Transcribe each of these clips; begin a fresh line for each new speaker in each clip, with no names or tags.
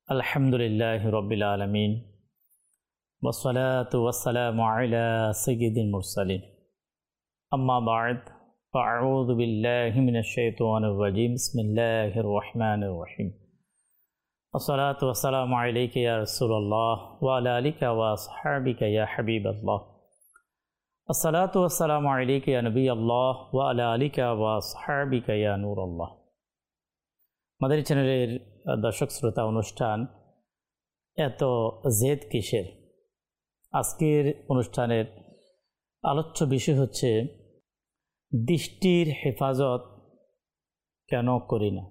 अल्हम्दुलिल्लाहि रब्बिल आलमीन वस्सलातु वस्सलामु अला सय्यिदिल मुरसलीन अम्मा बाद फ़अऊज़ु बिल्लाहि मिनश शैतानिर रजीम बिस्मिल्लाहिर रहमानिर रहीम अस्सलातु वस्सलामु अलैका या रसूलल्लाह व अला आलिका व अस्हाबिका या हबीबल्लाह अस्सलातु वस्सलामु अलैका या नबियल्लाह व अला आलिका व अस्हाबिका या नूरल्लाह। মাদানী চ্যানেলের দর্শক শ্রোতা অনুষ্ঠান এত জেদ কিসের। আজকের অনুষ্ঠানের আলোচ্য বিষয় হচ্ছে দৃষ্টির হেফাজত কেন করি না।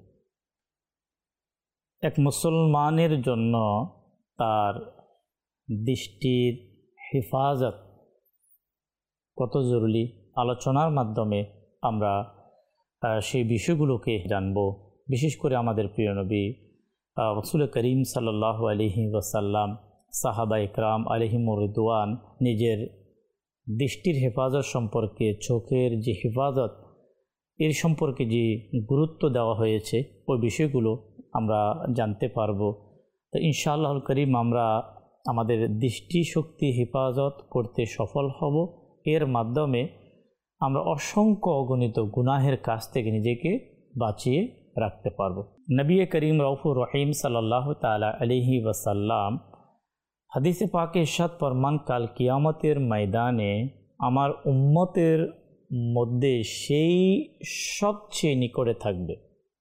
এক মুসলমানের জন্য তার দৃষ্টির হেফাজত কত জরুরি, আলোচনার মাধ্যমে আমরা সেই বিষয়গুলোকে জানব। বিশেষ করে আমাদের প্রিয় নবী রাসূল করিম সাল্লাল্লাহু আলাইহি ওয়াসাল্লাম, সাহাবা ইকরাম আলাইহিমুর রিদওয়ান নিজের দৃষ্টির হেফাজত সম্পর্কে, চোখের যে হেফাজত এর সম্পর্কে যে গুরুত্ব দেওয়া হয়েছে ওই বিষয়গুলো আমরা জানতে পারব। তো ইনশাআল্লাহুল করিম আমরা আমাদের দৃষ্টি শক্তি হেফাজত করতে সফল হব। এর মাধ্যমে আমরা অসংখ্য অগণিত গুনাহের কাছ থেকে নিজেকে বাঁচিয়ে রাখতে পারবো। নবী করিম রউফুর রহিম সাল্লাল্লাহু তাআলা আলাইহি ওয়াসাল্লাম হাদিসে পাকে ইরশাদ ফরমান, কাল কিয়ামতের ময়দানে আমার উম্মতের মধ্যে সেই সবচেয়ে নিকটে থাকবে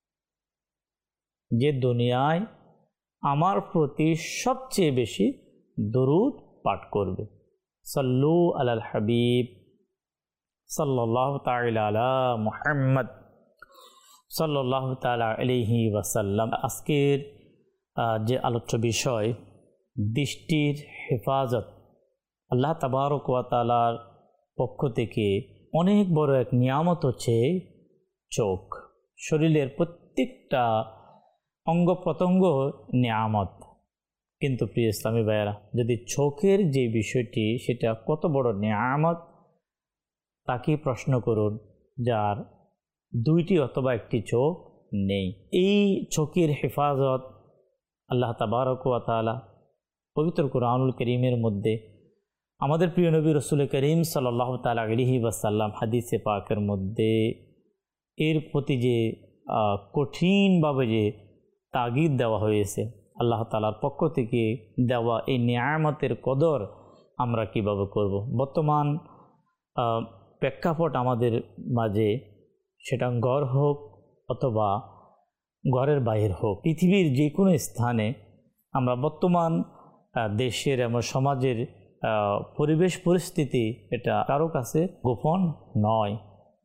যে দুনিয়ায় আমার প্রতি সবচেয়ে বেশি দরুদ পাঠ করবে। সাল্লু আলাল হাবিব সাল্লাল্লাহু তাআলা আলা মুহাম্মদ সাল্লাল্লাহু তাআলা আলাইহি ওয়াসাল্লাম। আজকের যে আলোচ্য বিষয় দৃষ্টির হেফাজত, আল্লাহ তাবারক ওয়া তাআলার পক্ষ থেকে অনেক বড় এক নিয়ামত হচ্ছে চোখ। শরীরের প্রত্যেকটা অঙ্গ প্রত্যঙ্গ নিয়ামত, কিন্তু প্রিয় ইসলামী ভাইয়েরা, যদি চোখের যে বিষয়টি সেটা কত বড় নিয়ামত তাকে প্রশ্ন করুন যার দুইটি অথবা একটি চোখ নেই। এই চোখের হেফাজত আল্লাহ তাবারক ওয়া তাআলা পবিত্র কুরআনুল কারীমের মধ্যে আমাদের প্রিয় নবী রাসূল করিম সাল্লাল্লাহু তাআলা আলাইহি ওয়াসাল্লাম হাদিসে পাকের মধ্যে এর প্রতি যে কঠিনভাবে যে তাগিদ দেওয়া হয়েছে আল্লাহ তাআলার পক্ষ থেকে দেওয়া এই নিয়ামতের কদর আমরা কিভাবে করব। বর্তমান প্রেক্ষাপট আমাদের মাঝে, সেটা ঘর হোক অথবা ঘরের বাইরে হোক, পৃথিবীর যে কোনো স্থানে আমরা বর্তমান দেশের এবং সমাজের পরিবেশ পরিস্থিতি এটা কারো কাছে গোপন নয়।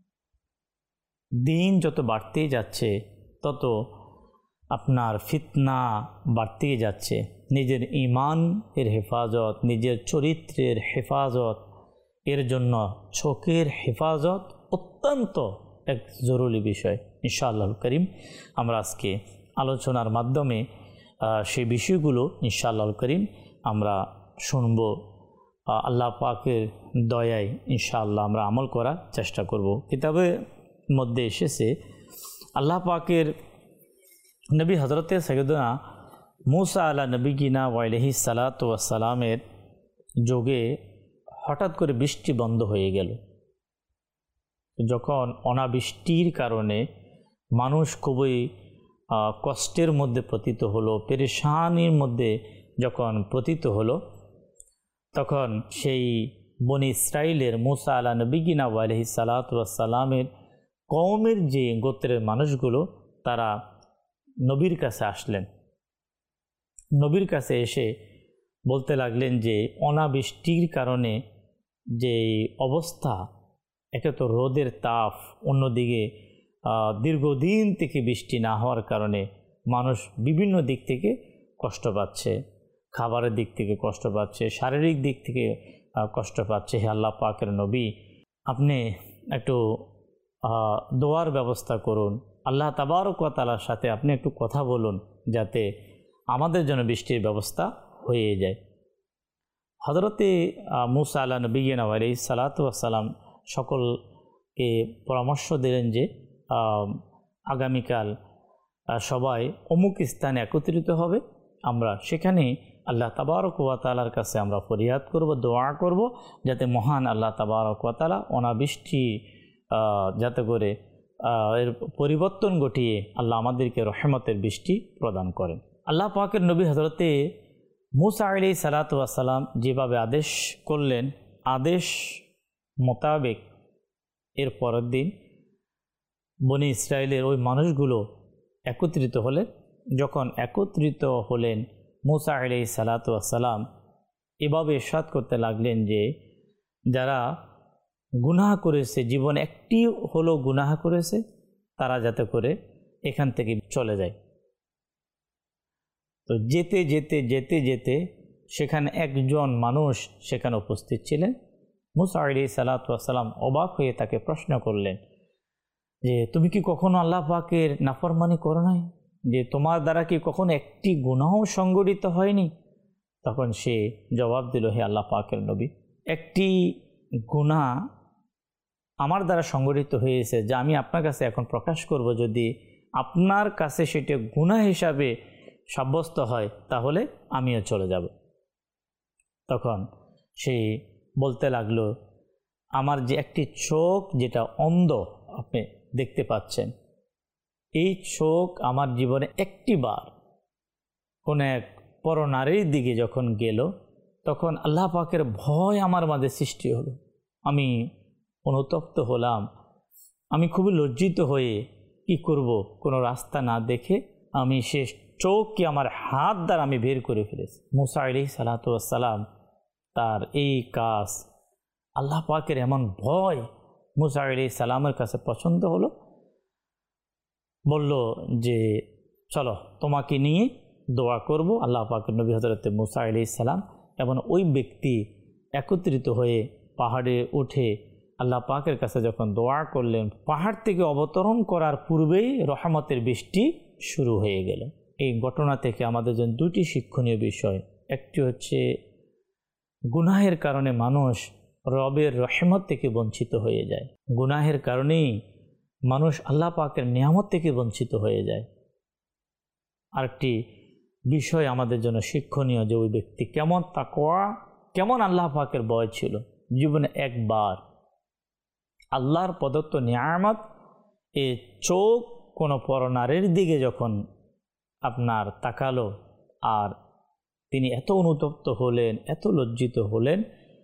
দিন যত বাড়তেই যাচ্ছে তত আপনার ফিতনা বাড়তেই যাচ্ছে। নিজের ঈমান এর হেফাজত, নিজের চরিত্রের হেফাজত, এর জন্য চোখের হেফাজত অত্যন্ত এক জরুরি বিষয়। ইনশাআল্লাহুল করিম আমরা আজকে আলোচনার মাধ্যমে সেই বিষয়গুলো ইনশাআল্লাহুল করিম আমরা শুনব। আল্লাহ পাকের দয়ায় ইনশাআল্লাহ আমরা আমল করার চেষ্টা করব। কিতাবের মধ্যে এসেছে আল্লাহ পাকের নবী হযরতে সাইয়্যিদুনা মূসা আলা নবিয়িনা ওয়া আলাইহিস সালাতু ওয়াস সালামের যুগে হঠাৎ করে বৃষ্টি বন্ধ হয়ে গেল। যখন অনাবৃষ্টির কারণে মানুষ খুবই কষ্টের মধ্যে পতিত হলো, পেরেশানির মধ্যে যখন পতিত হলো, তখন সেই বনি ইসরাইলের মূসা আলা নবিয়িনা ওয়া আলাইহিস সালাতু ওয়াস সালামের কওমের যে গোত্রের মানুষগুলো তারা নবীর কাছে আসলেন। নবীর কাছে এসে বলতে লাগলেন যে অনাবৃষ্টির কারণে যে অবস্থা, একে তো রোদের তাপ, অন্যদিকে দীর্ঘদিন থেকে বৃষ্টি না হওয়ার কারণে মানুষ বিভিন্ন দিক থেকে কষ্ট পাচ্ছে, খাবারের দিক থেকে কষ্ট পাচ্ছে, শারীরিক দিক থেকে কষ্ট পাচ্ছে। হে আল্লাহ পাকের নবী, আপনি একটু দোয়ার ব্যবস্থা করুন, আল্লাহ তাবারক ওয়া তাআলার সাথে আপনি একটু কথা বলুন যাতে আমাদের জন্য বৃষ্টির ব্যবস্থা হয়ে যায়। হযরতে মূসা আলা নবিয়িনা ওয়া আলাইহিস সালাতু ওয়াস সালাম সকলকে পরামর্শ দিলেন যে আগামীকাল সবাই অমুক স্থানে একত্রিত হবে আমরা সেখানে আল্লাহ তাবারক ওয়া তাআলার কাছে আমরা ফরিয়াদ করব, দোয়া করব, যাতে মহান আল্লাহ তাবারক ওয়া তাআলা অনাবৃষ্টি যাতে করে এর পরিবর্তন ঘটিয়ে আল্লাহ আমাদেরকে রহমতের বৃষ্টি প্রদান করেন। আল্লাহ পাকের নবী হযরতে মূসা আলাইহিস সালাতু ওয়াস সালাম যেভাবে আদেশ করলেন, আদেশ মোতাবেক এর পরের দিন বনি ইসরায়েলের ওই মানুষগুলো একত্রিত হলেন। যখন একত্রিত হলেন, মূসা আলাইহিস সালাতু ওয়াস সালাম এভাবে ইরশাদ করতে লাগলেন যে যারা গুনাহ করেছে, জীবনে একটি হলো গুনাহ করেছে, তারা যাতে করে এখান থেকে চলে যায়। তো যেতে যেতে যেতে যেতে সেখানে একজন মানুষ সেখানে উপস্থিত ছিলেন। মূসা আলাইহিস সালাতু ওয়াস সালাম অবাক হয়ে তাকে প্রশ্ন করলেন যে তুমি কি কখনো আল্লাহ পাকের নাফরমানি করো নাই? যে তোমার দ্বারা কি কখনো একটি গুনাহ সংগঠিত হয়নি? তখন সে জবাব দিল, হে আল্লাহ পাকের নবী, একটি গুনাহ আমার দ্বারা সংগঠিত হয়েছে, যা আমি আপনার কাছে এখন প্রকাশ করব। যদি আপনার কাছে সেটা গুনাহ হিসাবে সাব্যস্ত হয় তাহলে আমিও চলে যাব। তখন সে বলতে লাগলো, আমার যে একটি চোখ যেটা অন্ধ আপনি দেখতে পাচ্ছেন, এই চোখ আমার জীবনে একটি বার কোন এক পরনারীর দিকে যখন গেল, তখন আল্লাহ পাকের ভয় আমার মাঝে সৃষ্টি হলো। আমি অনুতপ্ত হলাম, আমি খুবই লজ্জিত হয়ে কি করব, কোনো রাস্তা না দেখে আমি সে চোখকে আমার হাত দ্বারা আমি বের করে ফেলেছি। মূসা আলাইহিস সালাতু ওয়াস সালাম তার এই কাজ, আল্লাহ পাকের এমন ভয় মূসা আলাইহিস সালামের কাছে পছন্দ হলো। বলল যে চলো তোমাকে নিয়ে দোয়া করব। আল্লাহ পাকের নবী হযরতে মূসা আলাইহিস সালাম এবং ওই ব্যক্তি একত্রিত হয়ে পাহাড়ে উঠে আল্লাহ পাকের কাছে যখন দোয়া করলেন, পাহাড় থেকে অবতরণ করার পূর্বেই রহমতের বৃষ্টি শুরু হয়ে গেল। এই ঘটনা থেকে আমাদের জন্য দুটি শিক্ষণীয় বিষয়। একটি হচ্ছে গুনাহের কারণে মানুষ রবের রহমত থেকে বঞ্চিত হয়ে যায়, গুনাহের কারণেই মানুষ আল্লাহ পাকের নিয়ামত থেকে বঞ্চিত হয়ে যায়। আরেকটি বিষয় আমাদের জন্য শিক্ষণীয় যে ওই ব্যক্তি কেমন তাকওয়া, কেমন আল্লাহ পাকের ভয় ছিল। জীবনে একবার আল্লাহর প্রদত্ত নিয়ামত, এ চোখ কোনো পরনারীর দিকে যখন আপনার তাকালো, আর তিনি এত অনুতপ্ত হলেন, এত লজ্জিত হলেন,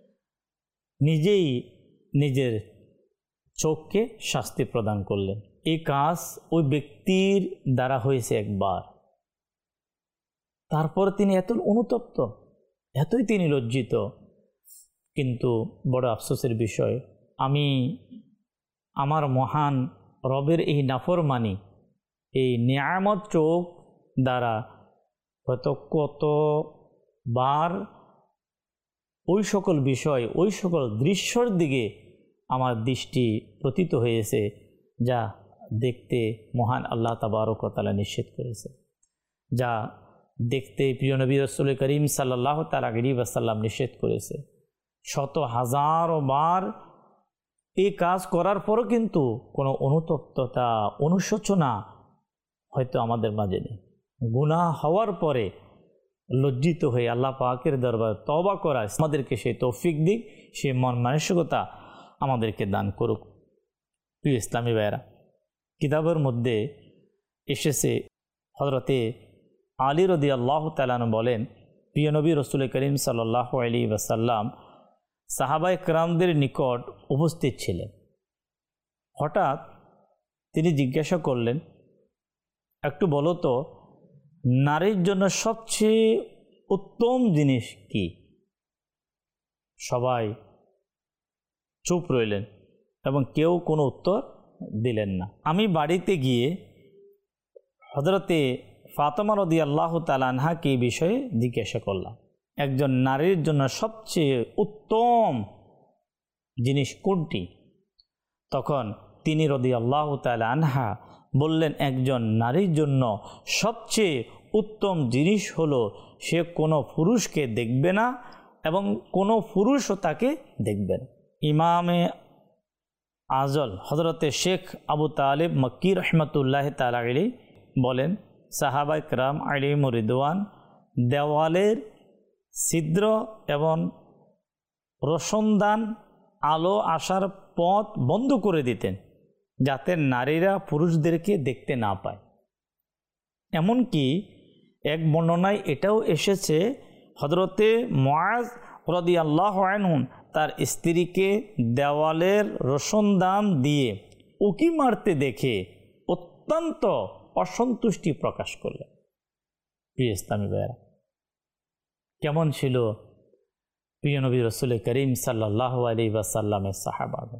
নিজেই নিজের চোখকে শাস্তি প্রদান করলেন। এই কাজ ওই ব্যক্তির দ্বারা হয়েছে একবার। তারপর তিনি এত অনুতপ্ত, এতই তিনি লজ্জিত। কিন্তু বড় আফসোসের বিষয়, আমি আমার মহান রবের এই নাফরমানি, এই নিয়ামত চোখ দ্বারা হয়তো কতবার ওই সকল বিষয়, ওই সকল দৃশ্যর দিকে আমার দৃষ্টি পতিত হয়েছে যা দেখতে মহান আল্লাহ তাবারক ওয়া তাআলা নিষেধ করেছে, যা দেখতে প্রিয় নবী রাসূল করিম সাল্লাল্লাহু তাআলা আলাইহি ওয়াসাল্লাম নিষেধ করেছে। শত হাজারো বার এই কাজ করার পরও কিন্তু কোনো অনুতপ্ততা, অনুশোচনা হয়তো আমাদের মাঝে নেই। গুনাহ হওয়ার পরে লজ্জিত হয়ে আল্লাহ পাকের দরবারে তওবা করা, আমাদেরকে সেই তৌফিক দিক, সেই মন মানসিকতা আমাদেরকে দান করুক। প্রিয় ইসলামী ভাইয়েরা, কিতাবের মধ্যে এসেছে হযরতে আলী রাদিয়াল্লাহু তাআলা আনহু বলেন, প্রিয় নবী রাসূল করিম সাল্লাল্লাহু আলাইহি ওয়াসাল্লাম সাহাবায়ে কেরামদের নিকট উপস্থিত ছিলেন। হঠাৎ তিনি জিজ্ঞাসা করলেন, একটু বলো তো নারীর জন্য সবচেয়ে উত্তম জিনিস কি? সবাই চুপ রইলেন এবং কেউ কোনো উত্তর দিলেন না। আমি বাড়িতে গিয়ে হযরতে ফাতেমা রাদিয়াল্লাহু তাআলা আনহাকে এই বিষয়ে জিজ্ঞাসা করলাম, একজন নারীর জন্য সবচেয়ে উত্তম জিনিস কোনটি? তখন তিনি রাদিয়াল্লাহু তাআলা আনহা বললেন, একজন নারীর জন্য সবচেয়ে উত্তম জিনিস হলো সে কোনো পুরুষকে দেখবে না এবং কোনো পুরুষও তাকে দেখবে না। ইমামে আজল হযরতে শেখ আবু তালিব মক্কি রহমতুল্লাহ তাআলা আলাইহি বলেন, সাহাবায়ে কেরাম আলাইহিমুর রিদওয়ান দেওয়ালের ছিদ্র এবং রোশনদান আলো আসার পথ বন্ধ করে দিতেন, যাতে নারীরা পুরুষদেরকে দেখতে না পায়। এমনকি এক বর্ণনায় এটাও এসেছে, হযরতে মুআজ রাদিয়াল্লাহু আনহু তার স্ত্রীকে দেওয়ালের রোশনদান দিয়ে উকি মারতে দেখে অত্যন্ত অসন্তুষ্টি প্রকাশ করলেন। প্রিয় ইসলামী ভাইয়েরা, কেমন ছিল প্রিয় নবী রাসূল করিম সাল্লাল্লাহু আলাইহি ওয়াসাল্লামের সাহাবাগণ?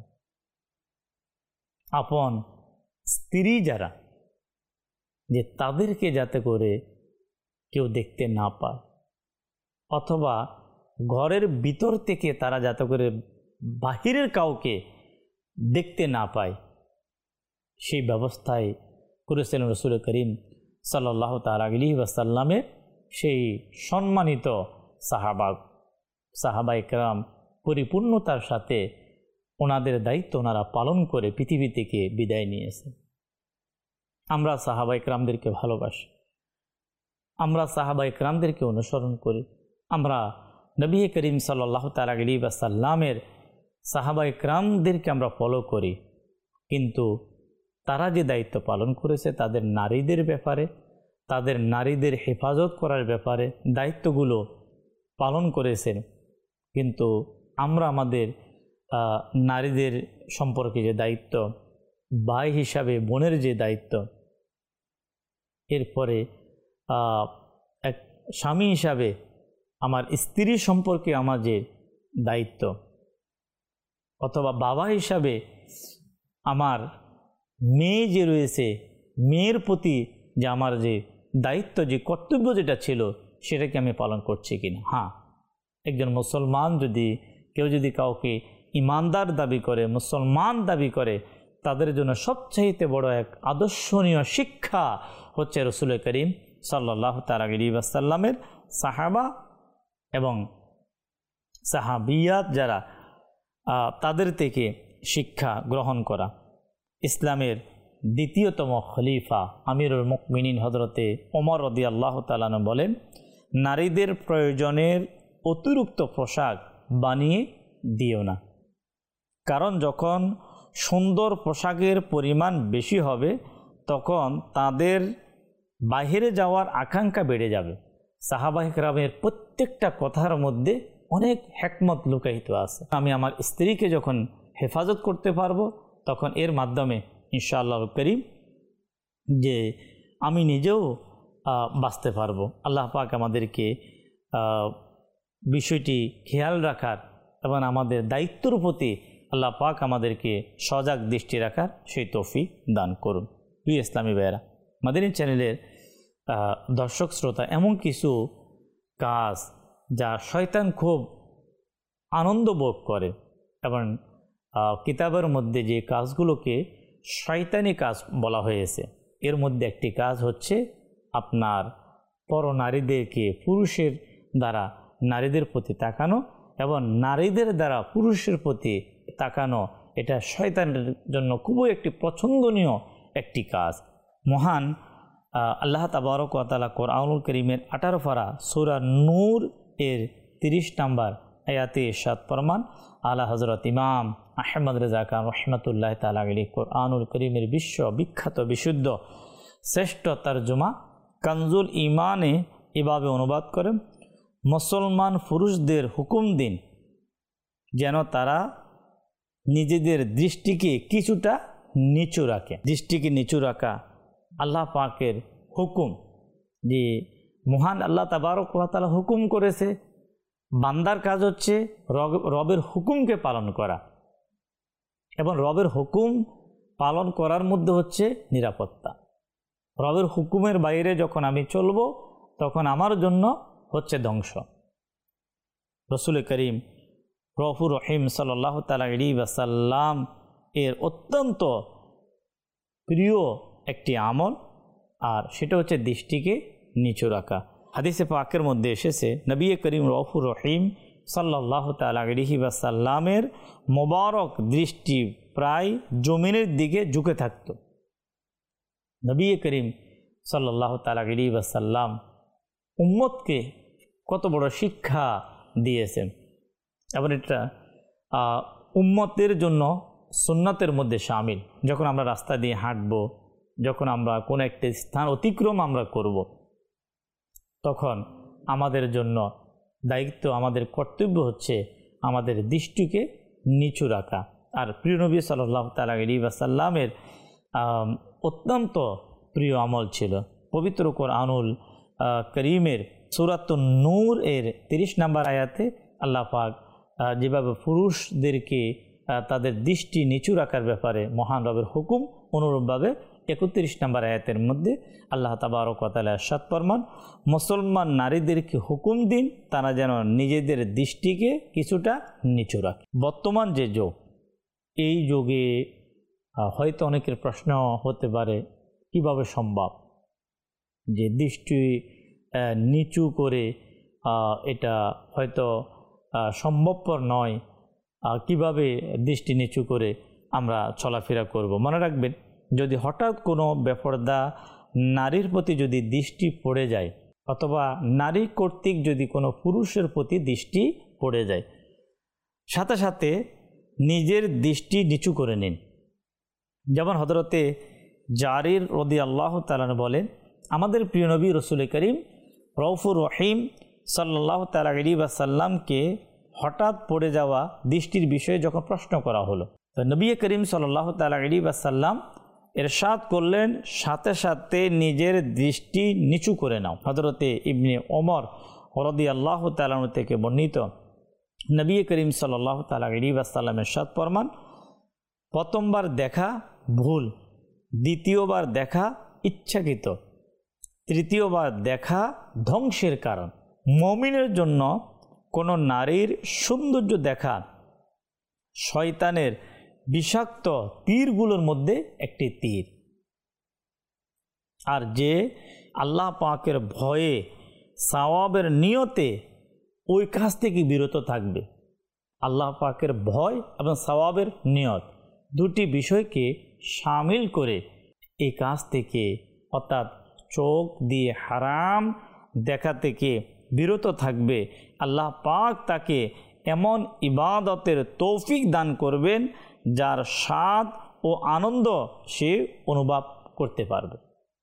আপন স্ত্রী যারা, যে তাদেরকে যাতে করে কেউ দেখতে না পায়, অথবা ঘরের ভিতর থেকে তারা যাতে করে বাহিরের কাউকে দেখতে না পায়, সেই ব্যবস্থায় করেছিলেন রাসূল করিম সাল্লাল্লাহু তাআলা আলাইহি ওয়াসাল্লামের সেই সম্মানিত সাহাবায়ে কেরাম পরিপূর্ণতার সাথে ওনাদের দায়িত্ব ওনারা পালন করে পৃথিবী থেকে বিদায় নিয়েছেন। আমরা সাহাবায়ে কেরামদেরকে ভালোবাসি, আমরা সাহাবায়ে কেরামদেরকে অনুসরণ করি, আমরা নবী করিম সাল্লাল্লাহু তাআলা আলাইহি ওয়াসাল্লামের সাহাবায়ে কেরামদেরকে আমরা ফলো করি, কিন্তু তারা যে দায়িত্ব পালন করেছে তাদের নারীদের ব্যাপারে, তাদের নারীদের হেফাজত করার ব্যাপারে দায়িত্বগুলো পালন করেছেন, কিন্তু আমরা আমাদের নারীদের সম্পর্কে যে দায়িত্ব, ভাই হিসাবে বোনের যে দায়িত্ব, এরপরে এক স্বামী হিসাবে আমার স্ত্রী সম্পর্কে আমার যে দায়িত্ব, অথবা বাবা হিসাবে আমার মেয়ে যে রয়েছে, মেয়ের প্রতি যে আমার যে দায়িত্ব, যে কর্তব্য যেটা ছিল, সেটাকে আমি পালন করছি কিনা। হ্যাঁ, একজন মুসলমান কেউ যদি কাউকে ইমানদার দাবি করে, মুসলমান দাবি করে, তাদের জন্য সবচাইতে বড় এক আদর্শনীয় শিক্ষা হচ্ছে রাসূল করিম সাল্লাল্লাহু তাআলা আলাইহি ওয়াসাল্লামের সাহাবা এবং সাহাবিয়াত যারা, তাদের থেকে শিক্ষা গ্রহণ করা। ইসলামের দ্বিতীয়তম খলিফা আমিরুল মুমিনিন হযরতে ওমর রাদিয়াল্লাহু তাআলা আনহু বলেন, নারীদের প্রয়োজনের অতিরিক্ত পোশাক বানিয়ে দিও না, কারণ যখন সুন্দর পোশাকের পরিমাণ বেশি হবে তখন তাদের বাইরে যাওয়ার আকাঙ্ক্ষা বেড়ে যাবে। সাহাবায়ে কেরামের প্রত্যেকটা কথার মধ্যে অনেক হিকমত লুকায়িত আছে। আমি আমার স্ত্রীকে যখন হেফাজত করতে পারবো, তখন এর মাধ্যমে ইনশাআল্লাহ করিম যে আমি নিজেও বাঁচতে পারবো। আল্লাহ পাক আমাদেরকে বিষয়টি খেয়াল রাখার এবং আমাদের দায়িত্বের প্রতি আল্লাহ পাক আমাদেরকে সজাগ দৃষ্টি রাখার সেই তৌফিক দান করুন। প্রিয় ইসলামী ভাইয়েরা, মাদানী চ্যানেলের দর্শক শ্রোতা, এমন কিছু কাজ যা শয়তান খুব আনন্দ ভোগ করে, এবং কিতাবের মধ্যে যে কাজগুলোকে শয়তানি কাজ বলা হয়েছে, এর মধ্যে একটি কাজ হচ্ছে আপনার পরনারীদেরকে পুরুষের দ্বারা নারীদের প্রতি তাকানো এবং নারীদের দ্বারা পুরুষের প্রতি তাকানো। এটা শয়তানের জন্য খুবই একটি পছন্দনীয় একটি কাজ। মহান আল্লাহ তাবারক ওয়া তাআলা কোরআনুল কারীমের 18 পারা সূরা নূর এর 30 নম্বর আয়াতে ইরশাদ ফরমান, আলা হযরত ইমাম আহমদ রেজা খান রাহমাতুল্লাহি তাআলা আলাইহি কোরআনুল কারীমের বিশ্ববিখ্যাত বিশুদ্ধ শ্রেষ্ঠ তরজমা কানজুল ঈমানে এভাবে অনুবাদ করেন, মুসলমান পুরুষদের হুকুম দিন যেন তারা নিজেদের দৃষ্টিকে কিছুটা নিচু রাখে। দৃষ্টিকে নিচু রাখা আল্লাহ পাকের হুকুম, যে মহান আল্লাহ তাবারক ওয়া তাআলা হুকুম করেছে। বান্দার কাজ হচ্ছে রবের হুকুমকে পালন করা, এবং রবের হুকুম পালন করার মধ্যে হচ্ছে নিরাপত্তা। রবের হুকুমের বাইরে যখন আমি চলব, তখন আমার জন্য হচ্ছে ধ্বংস। রাসূল করিম রউফুর রহিম সাল্লাল্লাহু তাআলা আলাইহি ওয়াসাল্লাম এর অত্যন্ত প্রিয় একটি আমল, আর সেটা হচ্ছে দৃষ্টিকে নিচু রাখা। হাদিসে পাকের মধ্যে এসেছে, নবী করিম রউফুর রহিম সাল্লাল্লাহু তাআলা আলাইহি ওয়াসাল্লামের মোবারক দৃষ্টি প্রায় জমিনের দিকে ঝুঁকে থাকত। নবী করিম সাল্লাল্লাহু তাআলা আলাইহি ওয়াসাল্লাম উম্মতকে কত বড় শিক্ষা দিয়েছেন। এবং এটা উম্মতের জন্য সুন্নাতের মধ্যে শামিল। যখন আমরা রাস্তা দিয়ে হাঁটব, যখন আমরা কোনো একটি স্থান অতিক্রম আমরা করব, তখন আমাদের জন্য দায়িত্ব, আমাদের কর্তব্য হচ্ছে আমাদের দৃষ্টিকে নিচু রাখা। আর প্রিয় নবী সাল্লাল্লাহু তাআলা আলাইহি ওয়াসাল্লামের অত্যন্ত প্রিয় আমল ছিল। পবিত্র কোরআনুল করিমের সূরাতুন নূর এর 30 নম্বর আয়াতে আল্লাহ পাক যেভাবে পুরুষদেরকে তাদের দৃষ্টি নিচু রাখার ব্যাপারে মহান রবের হুকুম, অনুরূপভাবে 31 নম্বর আয়াতের মধ্যে আল্লাহ তাবারক ওয়া তাআলা ইরশাদ ফরমান, মুসলমান নারীদেরকে হুকুম দিন তারা যেন নিজেদের দৃষ্টিকে কিছুটা নিচু রাখে। বর্তমান যে যুগ, এই যুগে হয়তো অনেকের প্রশ্ন হতে পারে কিভাবে সম্ভব যে দৃষ্টি নিচু করে, এটা হয়তো সম্ভবপর নয়, কিভাবে দৃষ্টি নিচু করে আমরা চলাফেরা করব। মনে রাখবেন, যদি হঠাৎ কোনো বেপরদা নারীর প্রতি যদি দৃষ্টি পড়ে যায়, অথবা নারী কর্তৃক যদি কোনো পুরুষের প্রতি দৃষ্টি পড়ে যায়, সাথে সাথে নিজের দৃষ্টি নিচু করে নিন। যেমন হযরতে জারির রাদিয়াল্লাহু তাআলা বলেন, আমাদের প্রিয় নবী রাসূল করিম রউফুর রহিম সাল্লাল্লাহু তাআলা আলাইহি ওয়াসাল্লামকে হঠাৎ পড়ে যাওয়া দৃষ্টির বিষয়ে যখন প্রশ্ন করা হলো, তো নবী করিম সাল্লাল্লাহু তাআলা আলাইহি ওয়াসাল্লাম ইরশাদ করলেন, সাথে সাথে নিজের দৃষ্টি নিচু করে নাও। হযরতে ইবনে ওমর রাদিয়াল্লাহু তাআলা থেকে বর্ণিত, নবী করিম সাল্লাল্লাহু তাআলা আলাইহি ওয়াসাল্লাম ইরশাদ ফরমান, প্রথমবার দেখা ভুল, দ্বিতীয়বার দেখা ইচ্ছাকৃত, তৃতীয়বার দেখা ধ্বংসের কারণ। মুমিনের জন্য কোনো নারীর সৌন্দর্য দেখা শয়তানের বিষাক্ত তীরগুলোর মধ্যে একটি তীর। আর যে আল্লাহ পাকের ভয়ে সওয়াবের নিয়তে ওই কাজ থেকে বিরত থাকবে, আল্লাহ পাকের ভয় এবং সওয়াবের নিয়ত দুটি বিষয়কে শামিল করে এই কাজ থেকে, অর্থাৎ চোখ দিয়ে হারাম দেখা থেকে বিরত থাকবে, আল্লাহ পাক তাকে এমন ইবাদতের তৌফিক দান করবেন যার স্বাদ ও আনন্দ সে অনুভব করতে পারবে।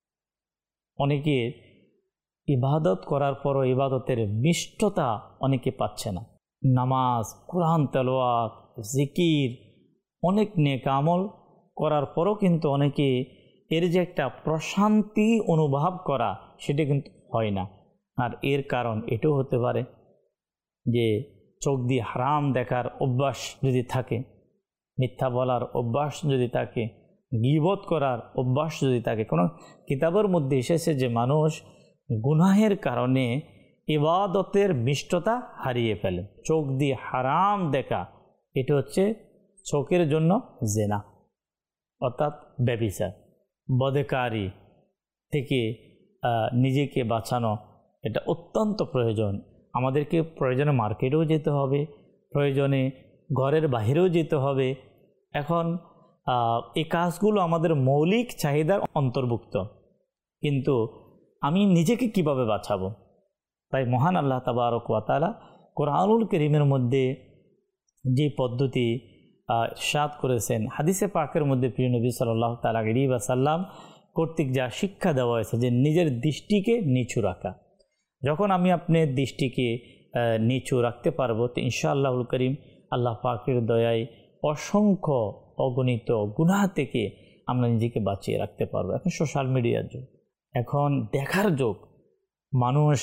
অনেকে ইবাদত করার পরও ইবাদতের মিষ্টতা অনেকে পাচ্ছে না। নামাজ, কোরআন তেলাওয়াত, জিকির, অনেক নেক আমল করার পরও কিন্তু অনেকে এর যে একটা প্রশান্তি অনুভব করা, সেটা কিন্তু হয় না। আর এর কারণ এটাও হতে পারে যে চোখ দিয়ে হারাম দেখার অভ্যাস যদি থাকে, মিথ্যা বলার অভ্যাস যদি থাকে, গীবত করার অভ্যাস যদি থাকে। কোনো কিতাবের মধ্যে এসেছে যে মানুষ গুনাহের কারণে ইবাদতের মিষ্টতা হারিয়ে ফেলে। চোখ দিয়ে হারাম দেখা, এটা হচ্ছে চোখের জন্য জেনা, অর্থাৎ ব্যভিচার। বদকারী থেকে নিজেকে বাঁচানো এটা অত্যন্ত প্রয়োজন। আমাদেরকে প্রয়োজনে মার্কেটেও যেতে হবে, প্রয়োজনে ঘরের বাহিরেও যেতে হবে। এখন এই কাজগুলো আমাদের মৌলিক চাহিদার অন্তর্ভুক্ত, কিন্তু আমি নিজেকে কিভাবে বাঁচাবো? তাই মহান আল্লাহ তাবারক ওয়া তাআলা কোরআনুল কারীমের মধ্যে যে পদ্ধতি ইরশাদ করেছেন, হাদিসে পাকের মধ্যে প্রিয় নবী সাল্লাল্লাহু তাআলা আলাইহি ওয়াসাল্লাম কর্তৃক যা শিক্ষা দেওয়া হয়েছে যে নিজের দৃষ্টিকে নিচু রাখা। যখন আমি আপনার দৃষ্টিকে নিচু রাখতে পারবো, তো ইনশাআল্লাহুল করিম আল্লাহ পাকের দয়ায় অসংখ্য অগণিত গুনাহ থেকে আমরা নিজেকে বাঁচিয়ে রাখতে পারবো। এখন সোশ্যাল মিডিয়ার যুগ, এখন দেখার যুগ। মানুষ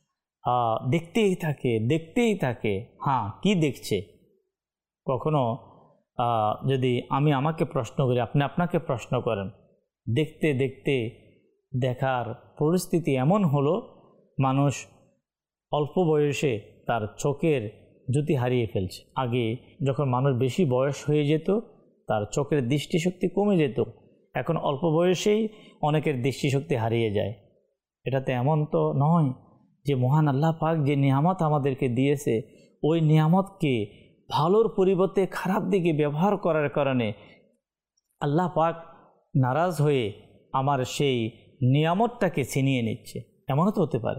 দেখতেই থাকে। হ্যাঁ, কি দেখছে? কখনো যদি আমি আমাকে প্রশ্ন করি, আপনি আপনাকে প্রশ্ন করেন, দেখতে দেখতে দেখার পরিস্থিতি এমন হলো, মানুষ অল্প বয়সে তার চোখের জ্যোতি হারিয়ে ফেলছে। আগে যখন মানুষ বেশি বয়স হয়ে যেত, তার চোখের দৃষ্টিশক্তি কমে যেত। এখন অল্প বয়সেই অনেকের দৃষ্টিশক্তি হারিয়ে যায়। এটাতে এমন তো নয় যে মহান আল্লাহ পাক যে নিয়ামত আমাদেরকে দিয়েছে, ওই নিয়ামতকে ভালোর পরিবর্তে খারাপ দিকে ব্যবহার করার কারণে আল্লাহ পাক নারাজ হয়ে আমার সেই নিয়ামতটাকে ছিনিয়ে নিচ্ছে, এমনও তো হতে পারে।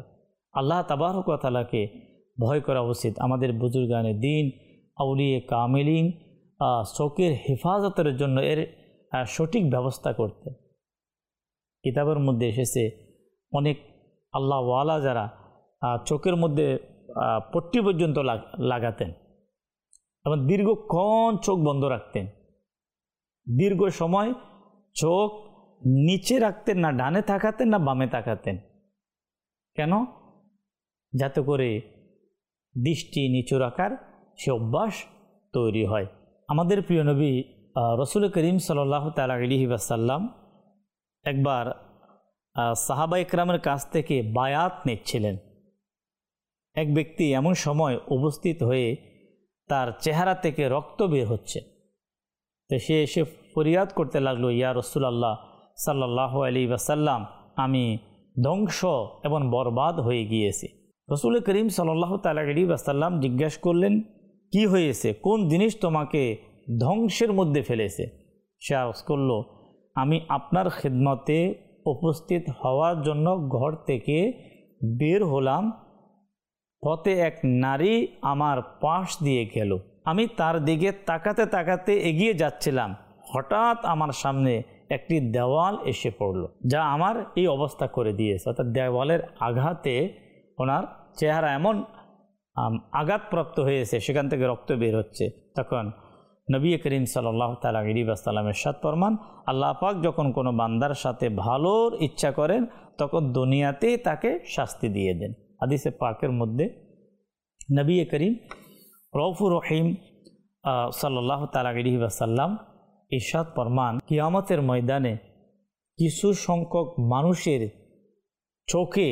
আল্লাহ তাবারক ওয়া তাআলাকে ভয় করা উচিত। আমাদের বুজুর্গানে দিন, আউলিয়ে কামিলিন চোখের হেফাজতের জন্য এর সঠিক ব্যবস্থা করতে। কিতাবের মধ্যে এসেছে অনেক আল্লাহওয়ালা যারা চোখের মধ্যে পট্টি পর্যন্ত লাগাতেন এবং দীর্ঘক্ষণ চোখ বন্ধ রাখতেন, দীর্ঘ সময় চোখ নিচে রাখতেন না, ডানে তাকাতেন না বামে তাকাতেন। কেন? যাতে করে দৃষ্টি নিচু রাখার সে অভ্যাস তৈরি হয়। আমাদের প্রিয় নবী রসুল করিম সাল্লাল্লাহু তাআলা আলাইহি ওয়াসাল্লাম একবার সাহাবা ইকরামের কাছ থেকে বায়াত নিচ্ছিলেন। এক ব্যক্তি এমন সময় উপস্থিত হয়ে তার চেহারা থেকে রক্ত বের হচ্ছে, তো সে এসে ফরিয়াদ করতে লাগলো, ইয়া রাসূলুল্লাহ সাল্লাল্লাহু আলাইহি ওয়াসাল্লাম, আমি ধ্বংস এবং বরবাদ হয়ে গিয়েছি। রসুল করিম সাল্লাল্লাহু তাআলা আলাইহি ওয়াসাল্লাম জিজ্ঞাসা করলেন, কি হয়েছে? কোন জিনিস তোমাকে ধ্বংসের মধ্যে ফেলেছে? সে আরজ করল, আমি আপনার খিদমতে উপস্থিত হওয়ার জন্য ঘর থেকে বের হলাম, পথে এক নারী আমার পাশ দিয়ে গেল, আমি তার দিকে তাকাতে তাকাতে এগিয়ে যাচ্ছিলাম, হঠাৎ আমার সামনে একটি দেওয়াল এসে পড়ল, যা আমার এই অবস্থা করে দিয়েছে। অর্থাৎ দেওয়ালের আঘাতে ওনার চেহারা এমন আঘাতপ্রাপ্ত হয়েছে, সেখান থেকে রক্ত বের হচ্ছে। তখন নবী করিম সাল্লাল্লাহু তাআলা আলাইহি ওয়াসাল্লামের ইরশাদ ফরমান, আল্লাহ পাক যখন কোনো বান্দার সাথে ভালোর ইচ্ছা করেন তখন দুনিয়াতেই তাকে শাস্তি দিয়ে দেন। হাদিসে পাকের মধ্যে নবী করিম রউফুর রহিম সাল্লাল্লাহু তাআলা আলাইহি ওয়াসাল্লাম ইরশাদ ফরমান, কিয়ামতের ময়দানে কিছু সংখ্যক মানুষের চোখে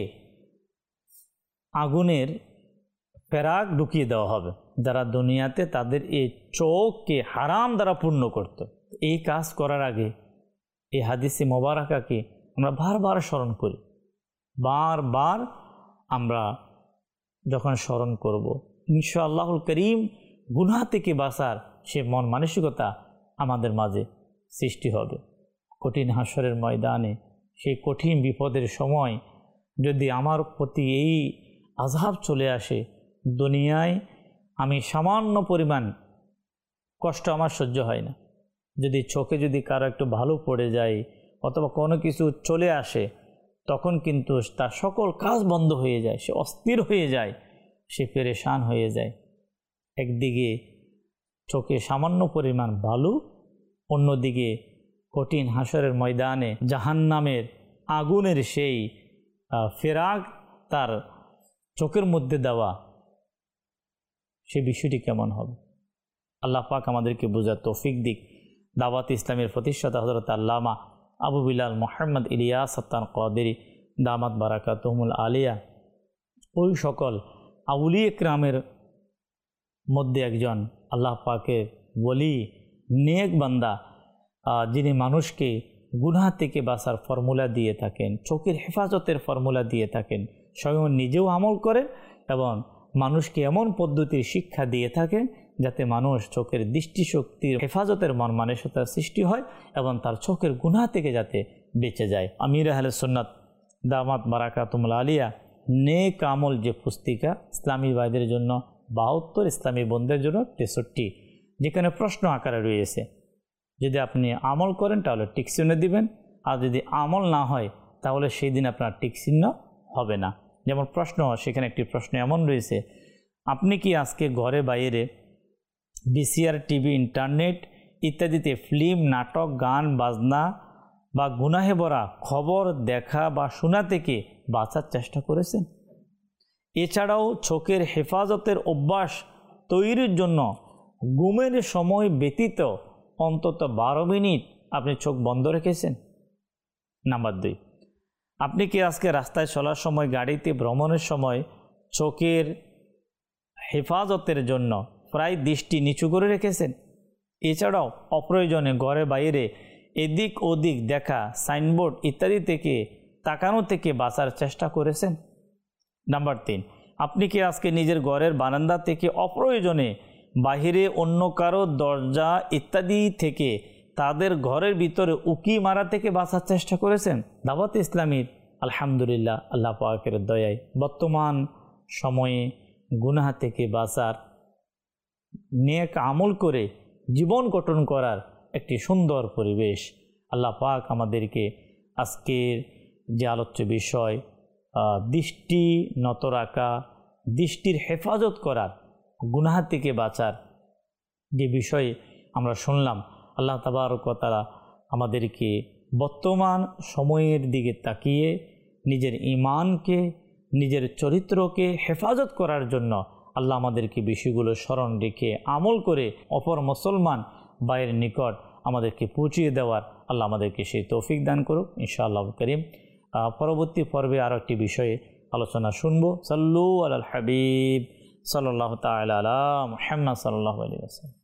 আগুনের ফেরাক ঢুকিয়ে দেওয়া হবে, যারা দুনিয়াতে তাদের এই চোখকে হারাম দ্বারা পূর্ণ করত। এই কাজ করার আগে এই হাদিসে মোবারকাকে আমরা বারবার স্মরণ করি, বারবার আমরা যখন স্মরণ করব, ইনশাআল্লাহুল করিম গুনাহ থেকে বাঁচার সে মন মানসিকতা আমাদের মাঝে সৃষ্টি হবে। কঠিন হাসরের ময়দানে সেই কঠিন বিপদের সময় যদি আমার প্রতি এই আযাব চলে আসে, দুনিয়ায় আমি সামান্য পরিমাণ কষ্ট আমার সহ্য হয় না, যদি চোখে যদি কারো একটু ভালো পড়ে যায় অথবা কোনো কিছু চলে আসে, তখন কিন্তু তার সকল কাজ বন্ধ হয়ে যায়, সে অস্থির হয়ে যায়, সে পেরেশান হয়ে যায়। একদিকে চোখে সামান্য পরিমাণ ভালো, অন্যদিকে কঠিন হাসরের ময়দানে জাহান্নামের আগুনের সেই ফেরাক তার চোখের মধ্যে দেওয়া, সে বিষয়টি কেমন হবে? আল্লাহ পাক আমাদেরকে বোঝার তৌফিক দিক। দাওয়াত ইসলামের প্রতিষ্ঠাতা হযরত আল্লামা আবু বিলাল মুহাম্মদ ইলিয়াস আত্তান কাদেরী দামাত বারাকাতুহুল আলিয়া ওই সকল আউলিয়া কিরামের মধ্যে একজন, আল্লাহ পাকের ওলি, নেক বান্দা, যিনি মানুষকে গুনাহ থেকে বাঁচার ফর্মুলা দিয়ে থাকেন, চোখের হেফাজতের ফর্মুলা দিয়ে থাকেন, স্বয়ং নিজেও আমল করেন এবং মানুষকে এমন পদ্ধতির শিক্ষা দিয়ে থাকেন যাতে মানুষ চোখের দৃষ্টিশক্তির হেফাজতের মন মানসিকতার সৃষ্টি হয় এবং তার চোখের গুনাহ থেকে যাতে বেঁচে যায়। আমির আহলে সুন্নাত দামাত বারাকাতুহুল আলিয়া নেক আমল যে পুস্তিকা, ইসলামী ভাইদের জন্য 72, ইসলামী বোনদের জন্য 63, যেখানে প্রশ্ন আকারে রয়েছে। যদি আপনি আমল করেন তাহলে টিক চিহ্ন দিবেন, আর যদি আমল না হয় তাহলে সেই দিন আপনার টিক চিহ্ন হবে না। যেমন প্রশ্ন, সেখানে একটি প্রশ্ন এমন রয়েছে, আপনি কি আজকে ঘরে বাইরে ভিসিআর, টিভি, ইন্টারনেট ইত্যাদিতে ফিল্ম, নাটক, গান, বাজনা বা গুনাহে ভরা খবর দেখা বা শোনা থেকে বাঁচার চেষ্টা করেছেন? এছাড়াও চোখের হেফাজতের অভ্যাস তৈরির জন্য ঘুমের সময় ব্যতীত অন্তত 12 মিনিট আপনি চোখ বন্ধ রেখেছেন? নাম্বার 2, আপনি কি আজকে রাস্তায় চলার সময়, গাড়িতে ভ্রমণের সময় চোখের হেফাজতের জন্য প্রায় দৃষ্টি নিচু করে রেখেছেন? এছাড়াও অপ্রয়োজনে ঘরে বাইরে এদিক ওদিক দেখা, সাইনবোর্ড ইত্যাদি থেকে তাকানো থেকে বাঁচার চেষ্টা করেছেন? নাম্বার 3, আপনি কি আজকে নিজের ঘরের বারান্দা থেকে অপ্রয়োজনে বাহিরে অন্য কারো দরজা ইত্যাদি থেকে তাদের ঘরের ভিতরে উকি মারা থেকে বাঁচার চেষ্টা করেছেন? দাওয়াত ইসলামীর আলহামদুলিল্লাহ আল্লাহ পাকের দয়ায় বর্তমান সময়ে গুনাহ থেকে বাঁচার, নেক আমল করে জীবন গঠন করার একটি সুন্দর পরিবেশ আল্লাহ পাক আমাদেরকে আজকের যে আলোচ্য বিষয় দৃষ্টি নত রাখা, দৃষ্টির হেফাজত করার, গুনাহ থেকে বাঁচার যে বিষয়ে আমরা শুনলাম, আল্লাহ তাবারক ওয়া তাআলা আমাদেরকে বর্তমান সময়ের দিকে তাকিয়ে নিজের ঈমানকে, নিজের চরিত্রকে হেফাজত করার জন্য আল্লাহ আমাদেরকে বিষয়গুলো স্মরণ রেখে আমল করে অপর মুসলমান ভাইয়ের নিকট আমাদেরকে পৌঁছিয়ে দেওয়ার আল্লাহ আমাদেরকে সেই তৌফিক দান করুক ইনশাআল্লাহ করিম। পরবর্তী পর্বে আরও একটি বিষয়ে আলোচনা শুনব। সাল্লু আলাল হাবিব সাল্লাল্লাহু তাআলা আলা মুহাম্মদ সাল্লাল্লাহু আলাইহি ওয়াসাল্লাম।